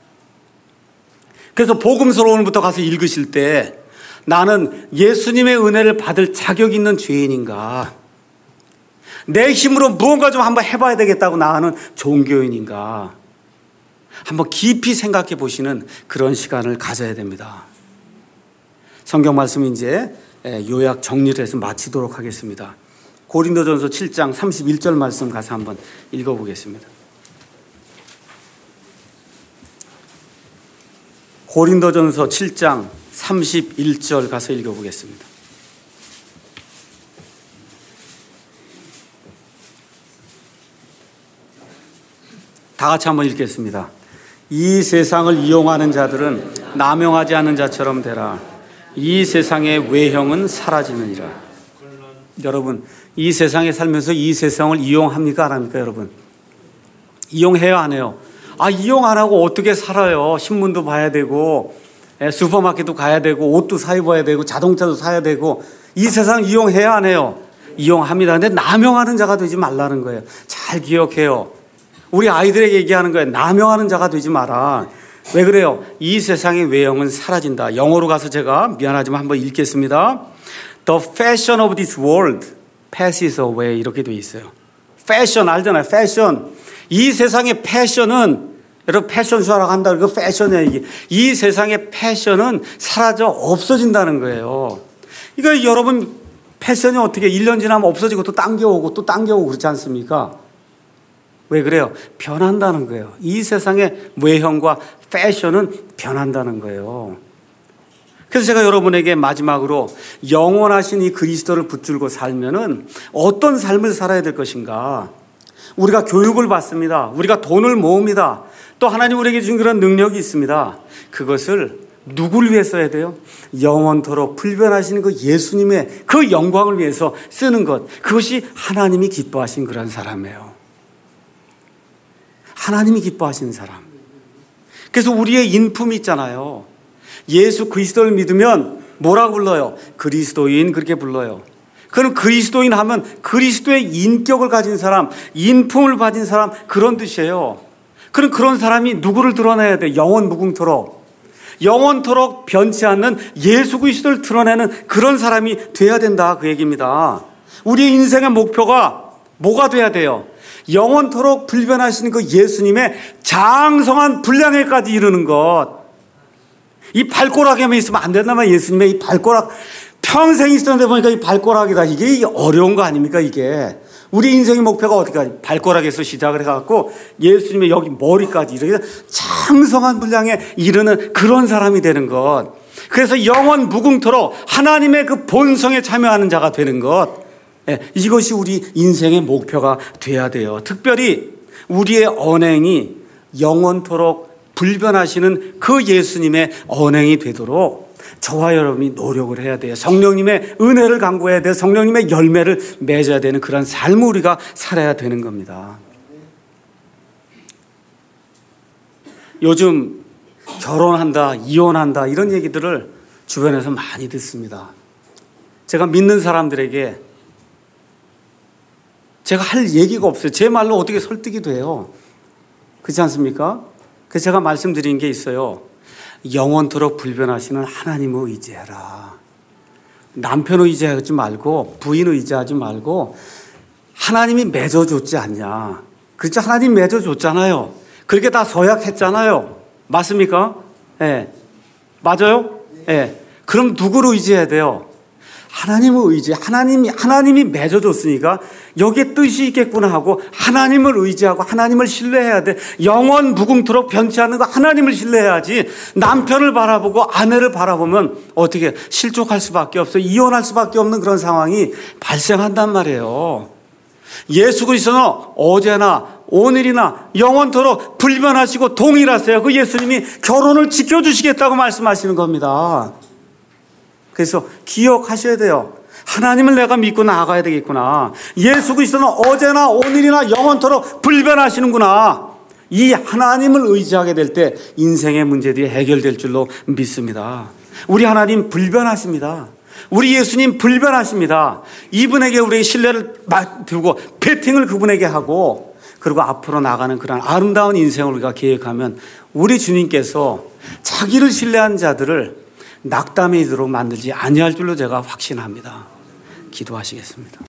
그래서 복음서를 오늘부터 가서 읽으실 때 나는 예수님의 은혜를 받을 자격 있는 죄인인가? 내 힘으로 무언가 좀 한번 해봐야 되겠다고 나가는 종교인인가? 한번 깊이 생각해 보시는 그런 시간을 가져야 됩니다. 성경 말씀 이제 요약 정리를 해서 마치도록 하겠습니다. 고린도전서 칠 장 삼십일 절 말씀 가서 한번 읽어보겠습니다. 고린도전서 칠 장 삼십일 절 가서 읽어보겠습니다. 다 같이 한번 읽겠습니다. 이 세상을 이용하는 자들은 남용하지 않는 자처럼 되라. 이 세상의 외형은 사라지느니라. 여러분, 이 세상에 살면서 이 세상을 이용합니까? 안 합니까? 여러분, 이용해요? 안 해요? 아, 이용 안 하고 어떻게 살아요? 신문도 봐야 되고 슈퍼마켓도 가야 되고 옷도 사 입어야 되고 자동차도 사야 되고 이 세상 이용해야 안 해요? 이용합니다. 근데 남용하는 자가 되지 말라는 거예요. 잘 기억해요. 우리 아이들에게 얘기하는 거예요. 남용하는 자가 되지 마라. 왜 그래요? 이 세상의 외형은 사라진다. 영어로 가서 제가 미안하지만 한번 읽겠습니다. The fashion of this world passes away. 이렇게 돼 있어요. 패션 알잖아요. 패션. 이 세상의 패션은, 여러분 패션쇼라고 한다. 그 패션이야 이게. 이 세상의 패션은 사라져 없어진다는 거예요. 이거 여러분 패션이 어떻게 일 년 지나면 없어지고 또 당겨오고 또 당겨오고 그렇지 않습니까? 왜 그래요? 변한다는 거예요. 이 세상의 외형과 패션은 변한다는 거예요. 그래서 제가 여러분에게 마지막으로 영원하신 이 그리스도를 붙들고 살면은 어떤 삶을 살아야 될 것인가? 우리가 교육을 받습니다. 우리가 돈을 모읍니다. 또 하나님 우리에게 준 그런 능력이 있습니다. 그것을 누구를 위해서 해야 돼요? 영원토록 불변하시는 그 예수님의 그 영광을 위해서 쓰는 것. 그것이 하나님이 기뻐하신 그런 사람이에요. 하나님이 기뻐하시는 사람. 그래서 우리의 인품이 있잖아요. 예수 그리스도를 믿으면 뭐라고 불러요? 그리스도인 그렇게 불러요. 그럼 그리스도인 하면 그리스도의 인격을 가진 사람, 인품을 가진 사람 그런 뜻이에요. 그럼 그런 사람이 누구를 드러내야 돼? 영원 무궁토록. 영원토록 변치 않는 예수 그리스도를 드러내는 그런 사람이 돼야 된다 그 얘기입니다. 우리의 인생의 목표가 뭐가 돼야 돼요? 영원토록 불변하시는 그 예수님의 장성한 분량에까지 이르는 것. 이 발꼬락에만 있으면 안 된다면 예수님의 이 발꼬락 평생 있었는데 보니까 이 발꼬락이다. 이게 어려운 거 아닙니까 이게. 우리 인생의 목표가 어디까지? 발꼬락에서 시작을 해갖고 예수님의 여기 머리까지 이렇게 장성한 분량에 이르는 그런 사람이 되는 것. 그래서 영원 무궁토록 하나님의 그 본성에 참여하는 자가 되는 것. 예, 이것이 우리 인생의 목표가 돼야 돼요. 특별히 우리의 언행이 영원토록 불변하시는 그 예수님의 언행이 되도록 저와 여러분이 노력을 해야 돼요. 성령님의 은혜를 강구해야 돼요. 성령님의 열매를 맺어야 되는 그런 삶을 우리가 살아야 되는 겁니다. 요즘 결혼한다, 이혼한다 이런 얘기들을 주변에서 많이 듣습니다. 제가 믿는 사람들에게 제가 할 얘기가 없어요. 제 말로 어떻게 설득이 돼요? 그렇지 않습니까? 그래서 제가 말씀드린 게 있어요. 영원토록 불변하시는 하나님을 의지해라. 남편을 의지하지 말고 부인을 의지하지 말고 하나님이 맺어줬지 않냐. 그렇죠? 하나님 맺어줬잖아요. 그렇게 다 서약했잖아요. 맞습니까? 예. 네. 맞아요? 예. 네. 그럼 누구를 의지해야 돼요? 하나님을 의지, 하나님이, 하나님이 맺어줬으니까 여기에 뜻이 있겠구나 하고 하나님을 의지하고 하나님을 신뢰해야 돼. 영원 무궁토록 변치 않는 거 하나님을 신뢰해야지. 남편을 바라보고 아내를 바라보면 어떻게 실족할 수밖에 없어요. 이혼할 수밖에 없는 그런 상황이 발생한단 말이에요. 예수 그리스도는 어제나 오늘이나 영원토록 불변하시고 동일하세요. 그 예수님이 결혼을 지켜주시겠다고 말씀하시는 겁니다. 그래서 기억하셔야 돼요. 하나님을 내가 믿고 나아가야 되겠구나. 예수 그리스도는 어제나 오늘이나 영원토록 불변하시는구나. 이 하나님을 의지하게 될 때 인생의 문제들이 해결될 줄로 믿습니다. 우리 하나님 불변하십니다. 우리 예수님 불변하십니다. 이분에게 우리의 신뢰를 두고 베팅을 그분에게 하고 그리고 앞으로 나가는 그런 아름다운 인생을 우리가 계획하면 우리 주님께서 자기를 신뢰한 자들을 낙담에 이르도록 만들지 아니할 줄로 제가 확신합니다. 기도하시겠습니다.